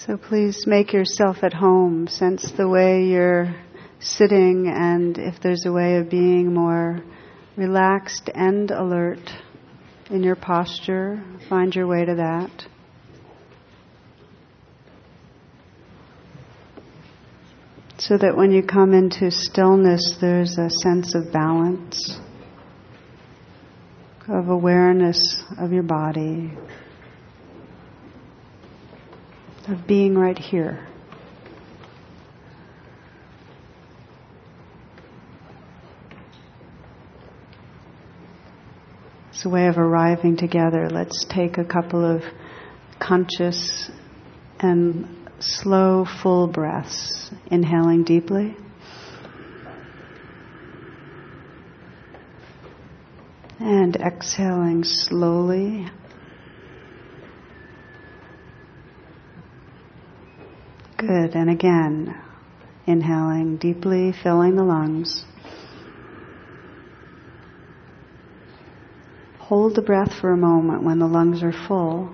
So please make yourself at home. Sense the way you're sitting, and if there's a way of being more relaxed and alert in your posture, find your way to that. So that when you come into stillness, there's a sense of balance, of awareness of your body, of being right here. It's a way of arriving together. Let's take a couple of conscious and slow, full breaths. Inhaling deeply. And exhaling slowly. Good. And again, inhaling deeply, filling the lungs. Hold the breath for a moment when the lungs are full.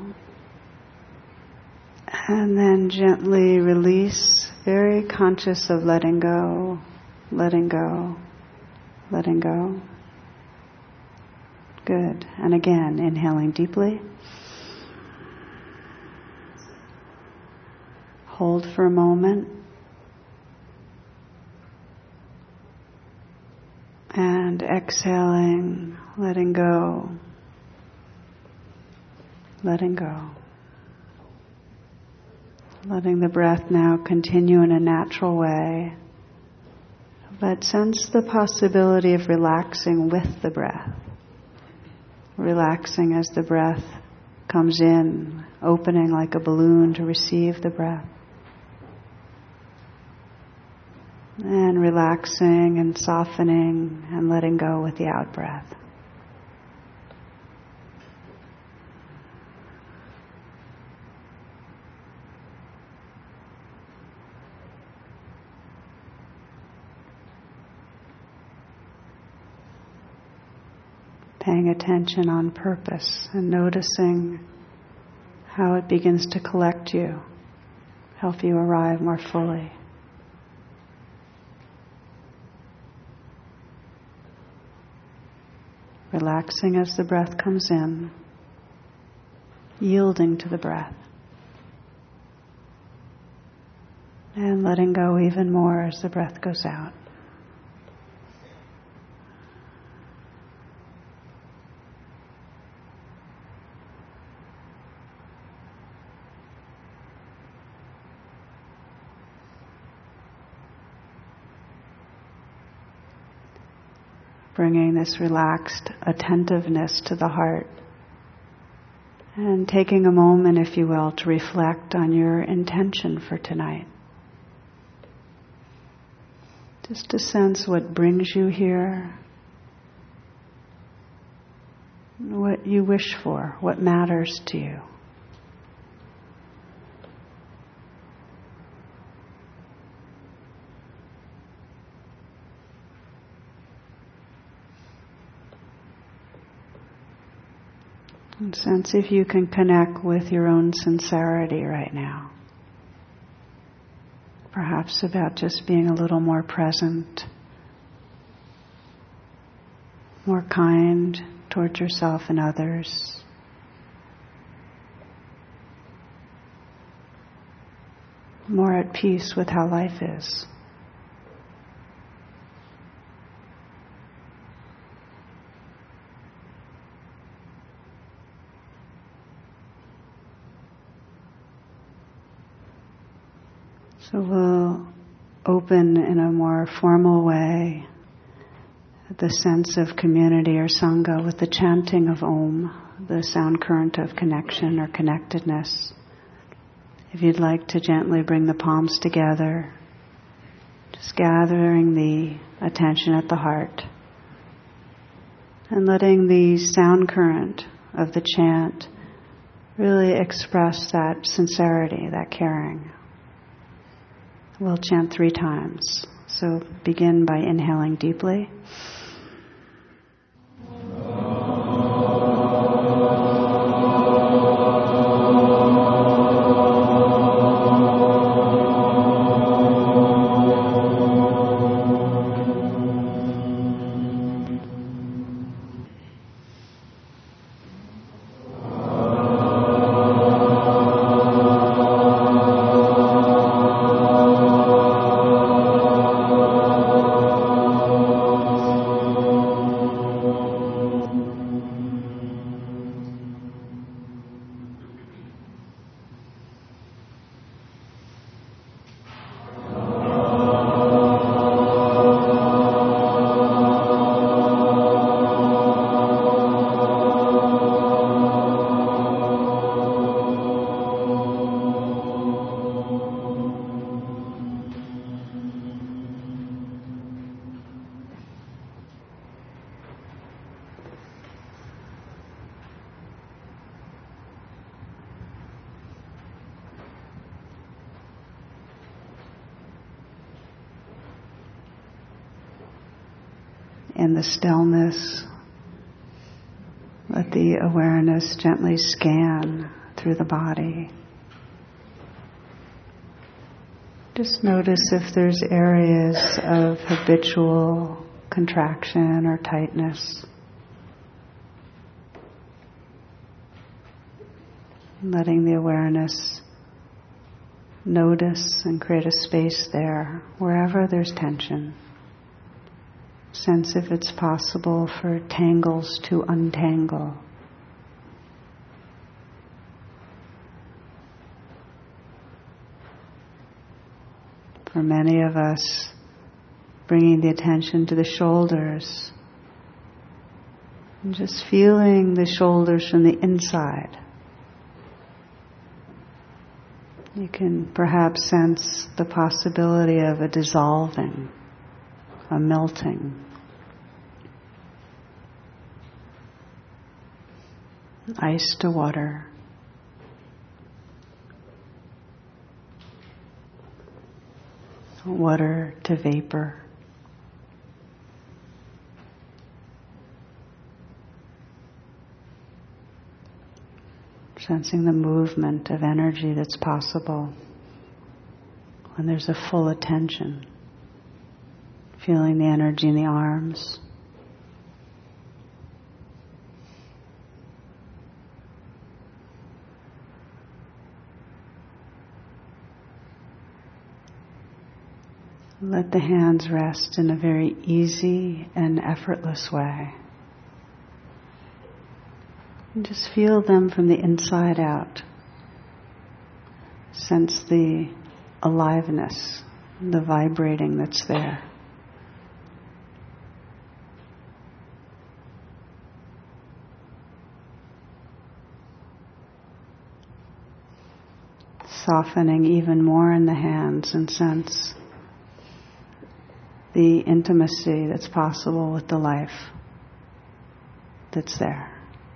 And then gently release, very conscious of letting go, letting go, letting go. Good. And again, inhaling deeply. Hold for a moment. And exhaling, letting go, letting go. Letting the breath now continue in a natural way. But sense the possibility of relaxing with the breath. Relaxing as the breath comes in, opening like a balloon to receive the breath. And relaxing and softening and letting go with the out-breath. Paying attention on purpose and noticing how it begins to collect you, help you arrive more fully. Relaxing as the breath comes in, yielding to the breath, and letting go even more as the breath goes out. Bringing this relaxed attentiveness to the heart and taking a moment, if you will, to reflect on your intention for tonight. Just to sense what brings you here, what you wish for, what matters to you. And sense if you can connect with your own sincerity right now. Perhaps about just being a little more present, more kind towards yourself and others. More at peace with how life is. So we'll open in a more formal way the sense of community or Sangha with the chanting of Om, the sound current of connection or connectedness. If you'd like to gently bring the palms together, just gathering the attention at the heart and letting the sound current of the chant really express that sincerity, that caring. We'll chant 3 times. So begin by inhaling deeply. in the stillness, let the awareness gently scan through the body. Just notice if there's areas of habitual contraction or tightness. Letting the awareness notice and create a space there, wherever there's tension. Sense if it's possible for tangles to untangle. For many of us, bringing the attention to the shoulders, and just feeling the shoulders from the inside. You can perhaps sense the possibility of a dissolving, a melting. Ice to water. Water to vapor. Sensing the movement of energy that's possible when there's a full attention. Feeling the energy in the arms. Let the hands rest in a very easy and effortless way. And just feel them from the inside out. Sense the aliveness, the vibrating that's there. Softening even more in the hands and sense the intimacy that's possible with the life that's there.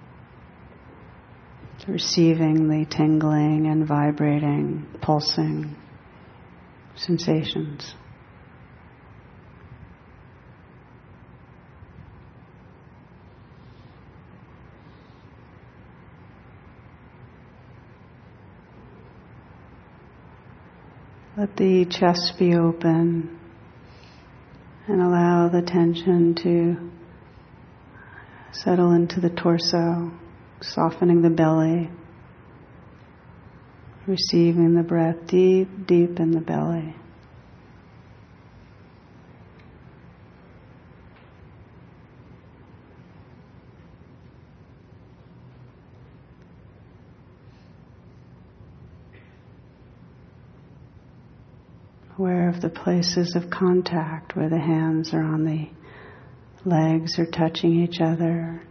Receiving the tingling and vibrating, pulsing sensations. Let the chest be open and allow the tension to settle into the torso. Softening the belly, receiving the breath deep, deep in the belly. Aware of the places of contact where the hands are on the legs or touching each other.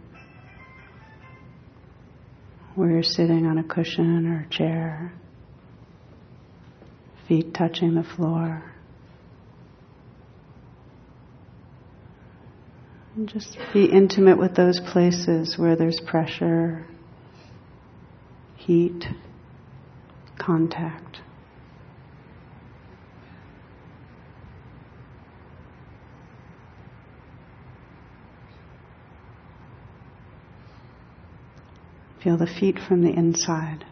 Where you're sitting on a cushion or a chair, feet touching the floor. And just be intimate with those places where there's pressure, heat, contact. Feel the feet from the inside.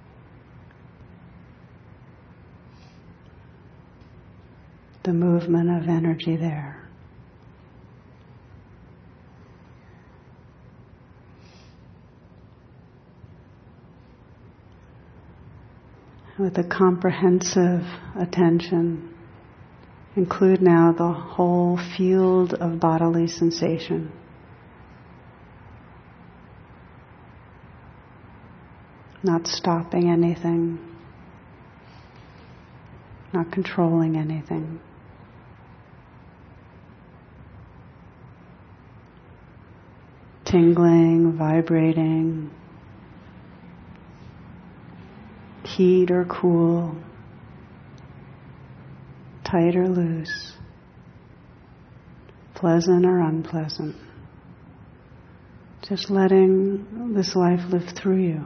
The movement of energy there. With a comprehensive attention, include now the whole field of bodily sensation. Not stopping anything, not controlling anything. Tingling, vibrating, heat or cool, tight or loose, pleasant or unpleasant. Just letting this life live through you.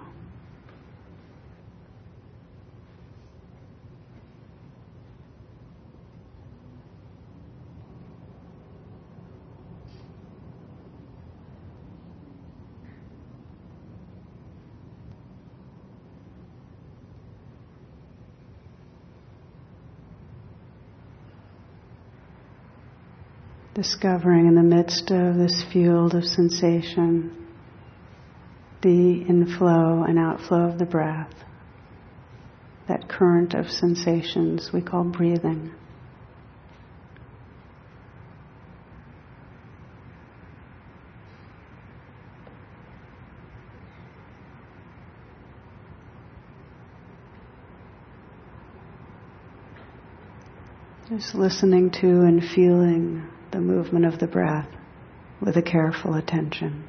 Discovering in the midst of this field of sensation the inflow and outflow of the breath, that current of sensations we call breathing. Just listening to and feeling the movement of the breath with a careful attention.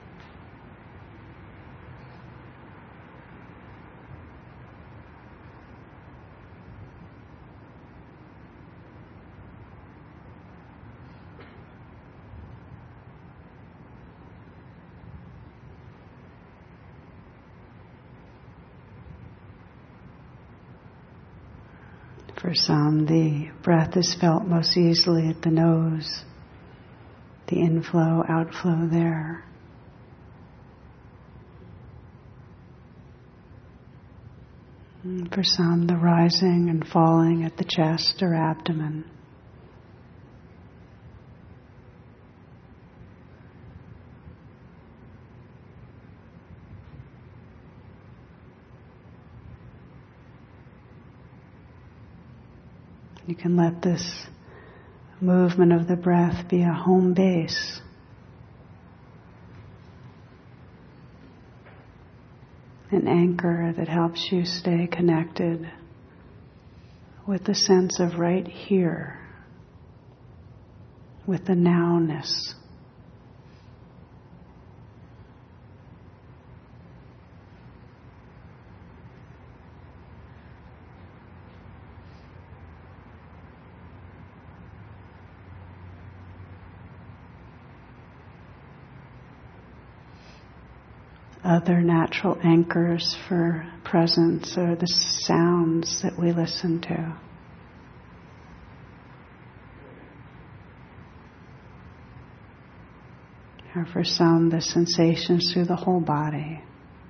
For some, the breath is felt most easily at the nose, the inflow, outflow there. And for some, the rising and falling at the chest or abdomen. You can let this movement of the breath be a home base. An anchor that helps you stay connected with the sense of right here, with the nowness. Other natural anchors for presence are the sounds that we listen to. Or for some, the sensations through the whole body.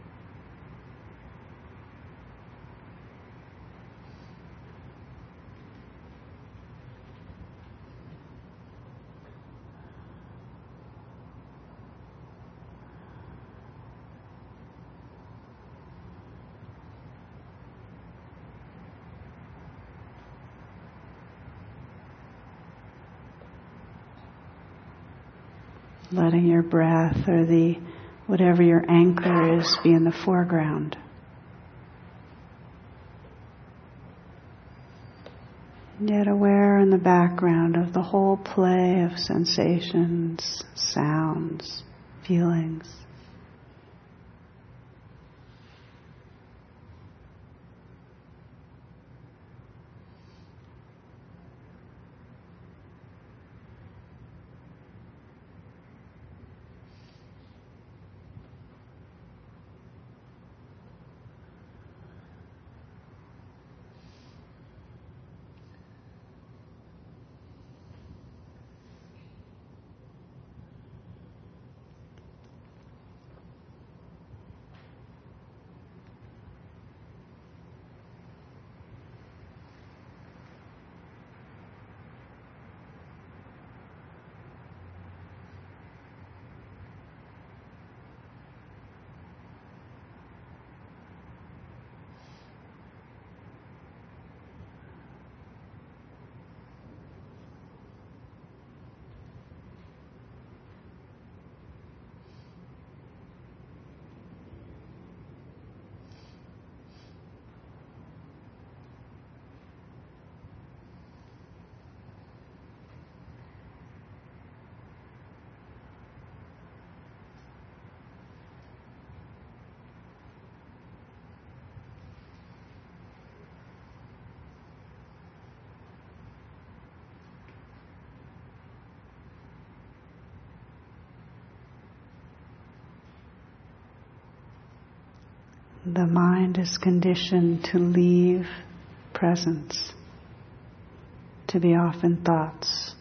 Letting your breath or whatever your anchor is be in the foreground. Yet aware in the background of the whole play of sensations, sounds, feelings. The mind is conditioned to leave presence, to be off in thoughts.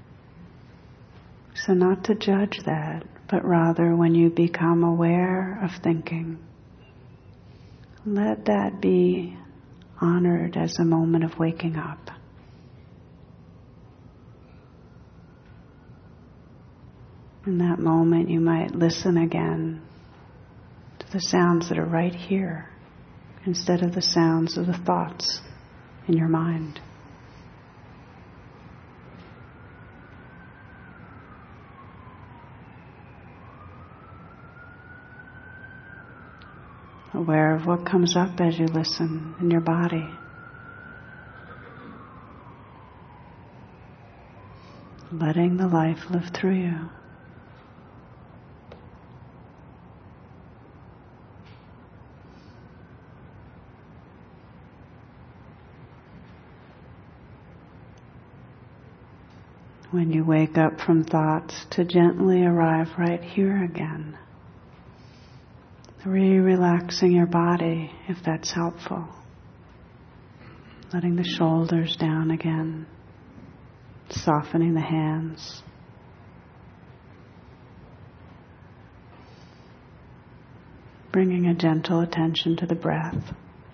So not to judge that, but rather when you become aware of thinking, let that be honored as a moment of waking up. In that moment, you might listen again to the sounds that are right here, instead of the sounds of the thoughts in your mind. Aware of what comes up as you listen in your body. Letting the life live through you. When you wake up from thoughts, to gently arrive right here again. Relaxing your body, if that's helpful. Letting the shoulders down again. Softening the hands. Bringing a gentle attention to the breath.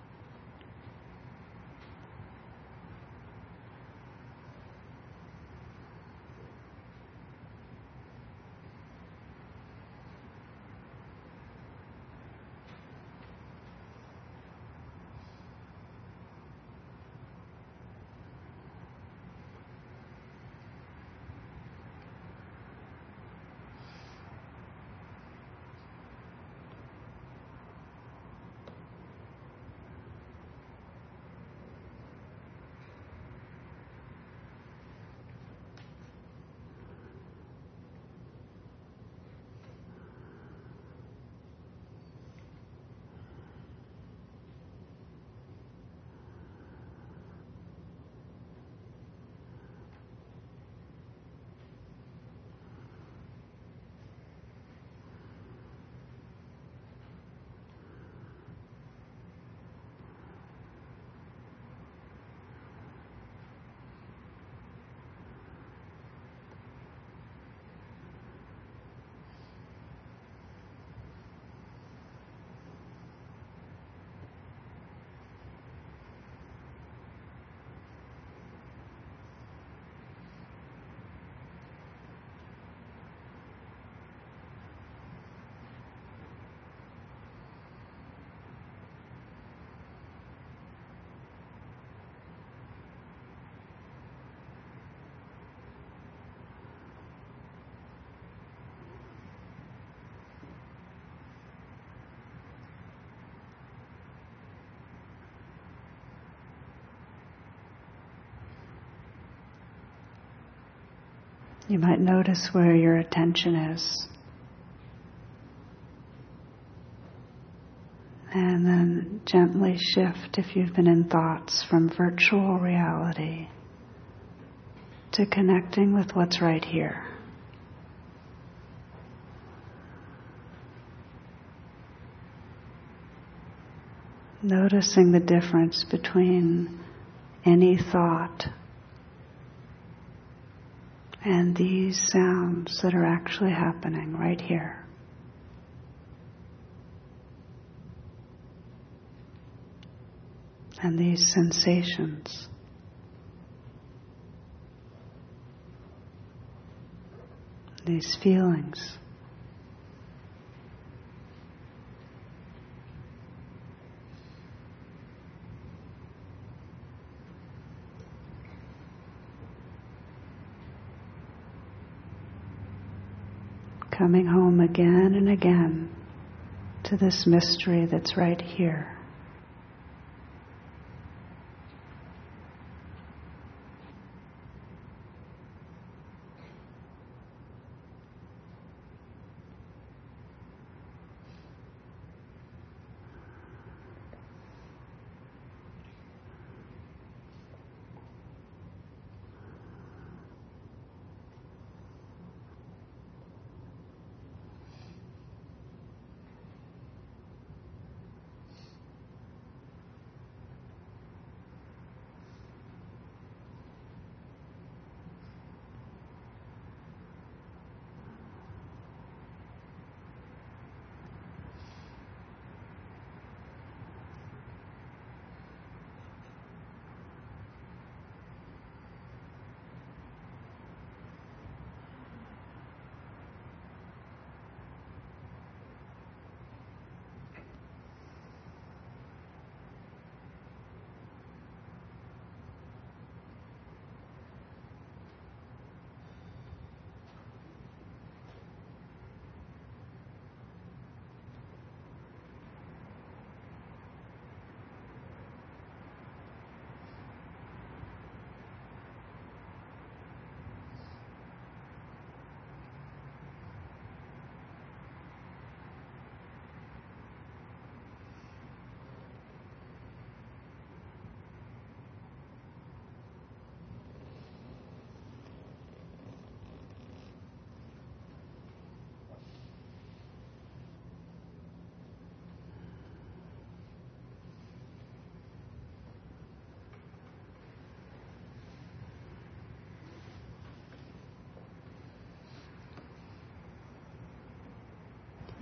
You might notice where your attention is. And then gently shift, if you've been in thoughts, from virtual reality to connecting with what's right here. Noticing the difference between any thought and these sounds that are actually happening right here. And these sensations. These feelings. Coming home again and again to this mystery that's right here.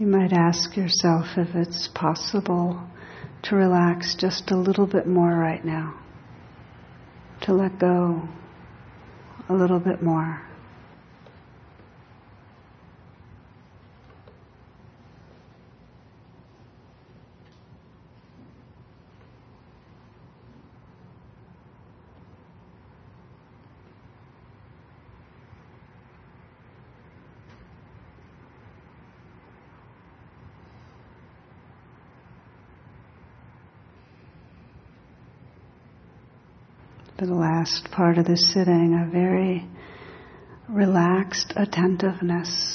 You might ask yourself if it's possible to relax just a little bit more right now, to let go a little bit more. For the last part of the sitting, a very relaxed attentiveness,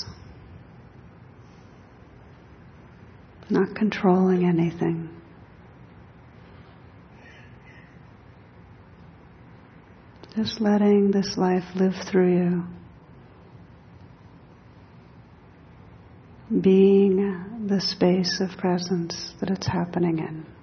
not controlling anything. Just letting this life live through you, being the space of presence that it's happening in.